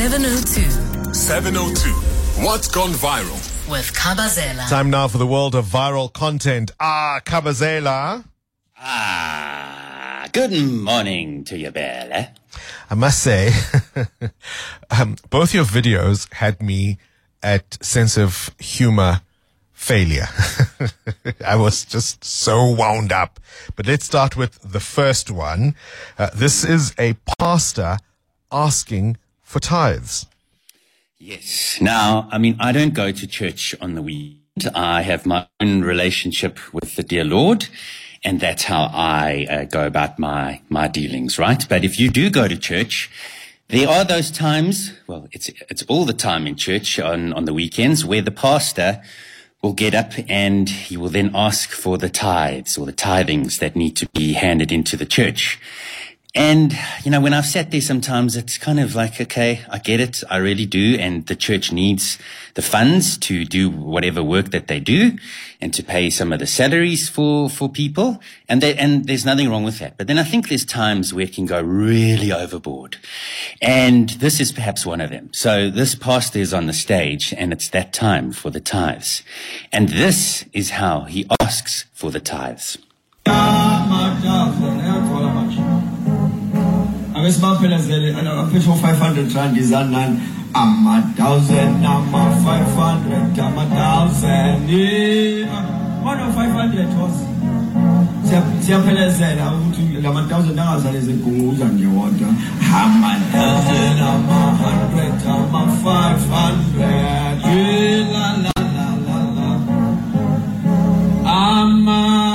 702. 702. What's gone viral? With Kabazela. Time now for the world of viral content. Kabazela. Good morning to you, Bella. I must say, both your videos had me at sense of humor failure. I was just so wound up. But let's start with the first one. This is a pastor asking for tithes. Yes. Now, I don't go to church on the weekend. I have my own relationship with the dear Lord, and that's how I go about my dealings, right? But if you do go to church, there are those times, well, it's all the time in church on the weekends, where the pastor will get up and he will then ask for the tithes or the tithings that need to be handed into the church. And, when I've sat there sometimes, it's kind of like, okay, I get it. I really do. And the church needs the funds to do whatever work that they do and to pay some of the salaries for people. And there's nothing wrong with that. But then I think there's times where it can go really overboard. And this is perhaps one of them. So this pastor is on the stage and it's that time for the tithes. And this is how he asks for the tithes. I'm a 500 rand is a none. I'm 1,000, I'm 500, I'm 1,000. 500 was. Siyaphelezela ukuthi la 1,000 angazale zigunguza nje wodwa. I'm 1,000, I'm 100, I'm 500. La la la la la. I'm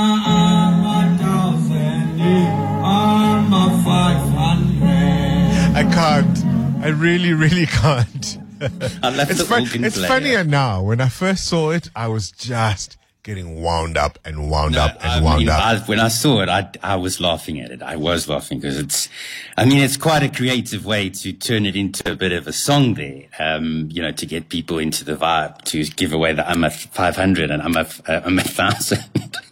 1,000, I'm 500. I can't. I really can't. I left It's funnier now. When I first saw it, I was just getting wound up and wound up. When I saw it, I was laughing at it. I was laughing because it's quite a creative way to turn it into a bit of a song there. To get people into the vibe, to give away the I'm a 500 and I'm a 1,000.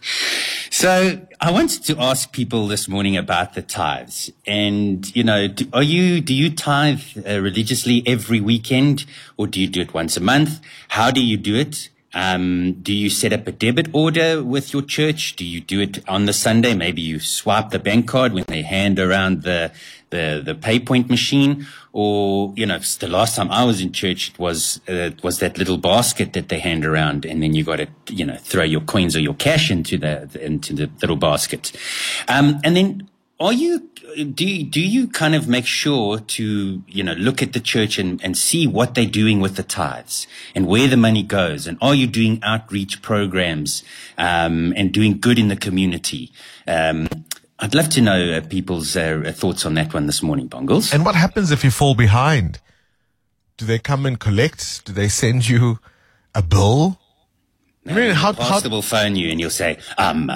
So I wanted to ask people this morning about the tithes. And, do you tithe religiously every weekend, or do you do it once a month? How do you do it? Do you set up a debit order with your church? Do you do it on the Sunday? Maybe you swipe the bank card when they hand around the PayPoint machine, or, the last time I was in church, it was that little basket that they hand around, and then you got to, throw your coins or your cash into the little basket. And then do you kind of make sure to, look at the church and see what they're doing with the tithes and where the money goes? And are you doing outreach programs, and doing good in the community? I'd love to know people's thoughts on that one this morning, Bongles. And what happens if you fall behind? Do they come and collect? Do they send you a bill? The pastor will phone you and you'll say, I'm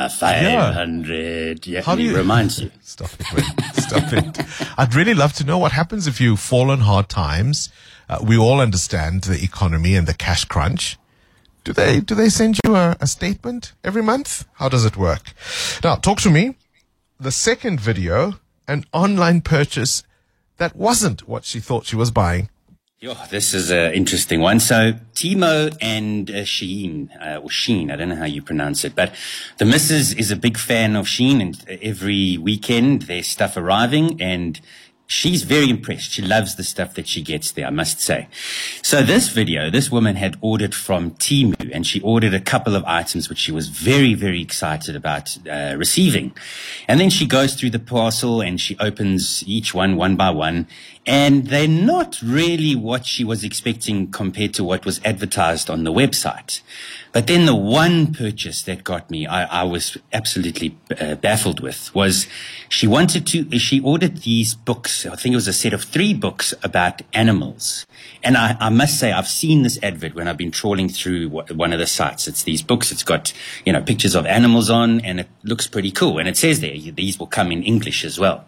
500. Yeah, how do you reminds you? Stop it, man. Stop it. I'd really love to know what happens if you fall on hard times. We all understand the economy and the cash crunch. Do they send you a statement every month? How does it work? Now, talk to me. The second video, an online purchase that wasn't what she thought she was buying. This is an interesting one. So Timo and Shein, or Shein, I don't know how you pronounce it, but the missus is a big fan of Shein, and every weekend there's stuff arriving, and she's very impressed. She loves the stuff that she gets there, I must say. So this woman had ordered from Temu, and she ordered a couple of items which she was very, very excited about receiving. And then she goes through the parcel and she opens each one by one. And they're not really what she was expecting compared to what was advertised on the website. But then the one purchase that got me, I was absolutely baffled with, was she ordered these books. I think it was a set of 3 books about animals. And I must say, I've seen this advert when I've been trawling through one of the sites. It's these books. It's got, pictures of animals on, and it looks pretty cool. And it says there, these will come in English as well.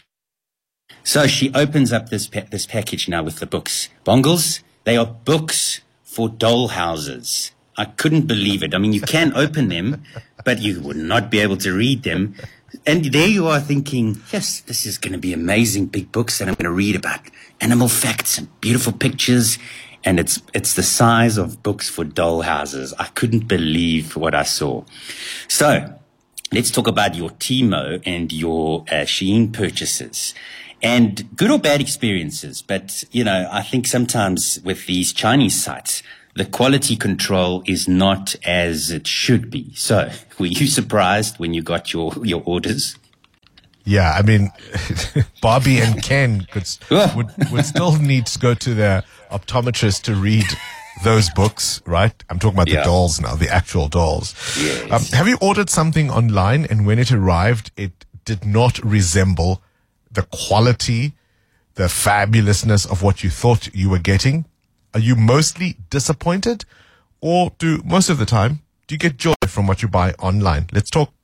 So she opens up this package now with the books. Bongles, they are books for doll houses. I couldn't believe it. You can open them, but you would not be able to read them. And there you are thinking, yes, this is going to be amazing, big books that I'm going to read about animal facts and beautiful pictures. And it's the size of books for doll houses. I couldn't believe what I saw. So let's talk about your Timo and your Shein purchases. And good or bad experiences. But, I think sometimes with these Chinese sites, the quality control is not as it should be. So were you surprised when you got your orders? Yeah, I mean, Barbie and Ken would still need to go to their optometrist to read those books, right? I'm talking about the dolls now, the actual dolls. Yes. Have you ordered something online and when it arrived, it did not resemble the quality, the fabulousness of what you thought you were getting? Are you mostly disappointed, or most of the time, do you get joy from what you buy online? Let's talk